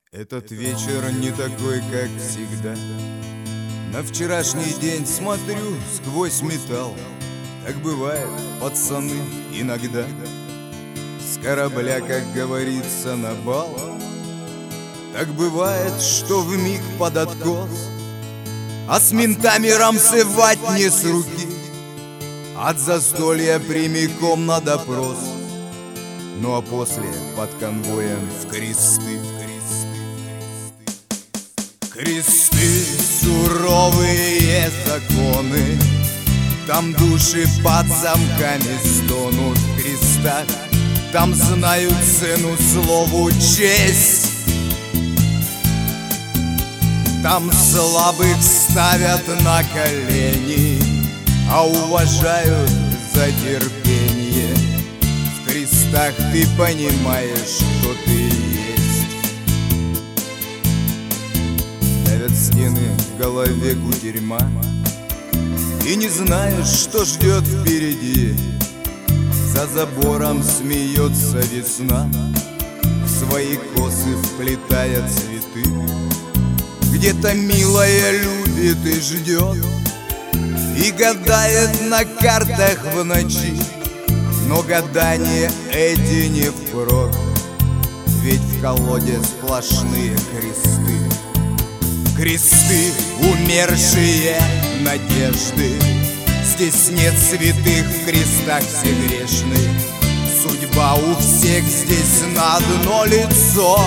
Этот вечер не такой, как всегда. На вчерашний день смотрю сквозь металл. Так бывает, пацаны, иногда с корабля, как говорится, на бал. Так бывает, что вмиг под откос, а с ментами рамсывать не с руки. От застолья прямиком на допрос, ну а после под конвоем в кресты. Кресты, суровые законы, там души под замками стонут в крестах. Там знают цену слову честь. Там слабых ставят на колени, а уважают за терпение. В крестах ты понимаешь, кто ты есть. Давят стены в голове кутерьма, и не знаешь, что ждет впереди. За забором смеется весна, в свои косы вплетая цветы. Где-то милая любит и ждет, и гадает на картах в ночи. Но гадания эти не впрок, ведь в колоде сплошные кресты. Кресты, умершие надежды, здесь нет святых, в крестах все грешны. Судьба у всех здесь на одно лицо.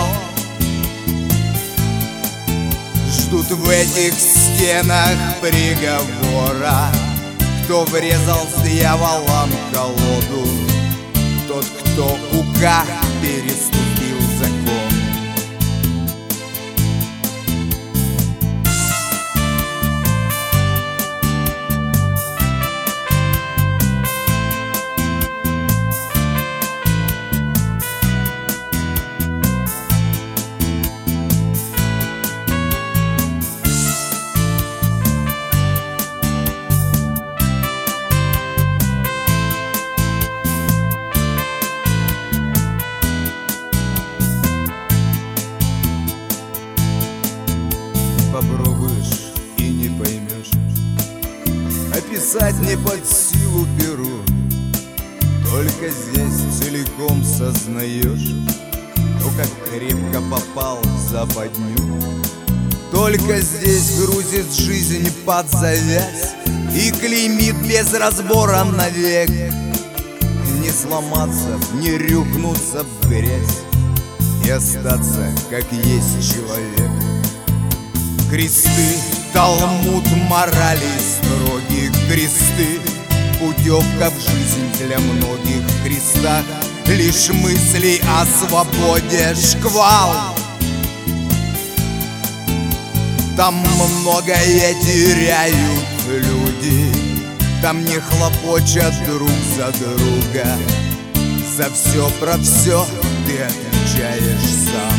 Ждут в этих стенах приговора. Кто врезал с дьяволом колоду, тот, кто УК переступил закон. Попробуешь и не поймешь, описать не под силу перу. Только здесь целиком сознаешь, кто как крепко попал в западню. Только здесь грузит жизнь под завязь и клеймит без разбора навек. Не сломаться, не рюкнуться в грязь и остаться, как есть человек. Кресты, талмуд морали строгих, кресты, путевка в жизнь для многих. В крестах лишь мысли о свободе шквал. Там многое теряют люди, там не хлопочат друг за друга. За все про все ты отвечаешь сам.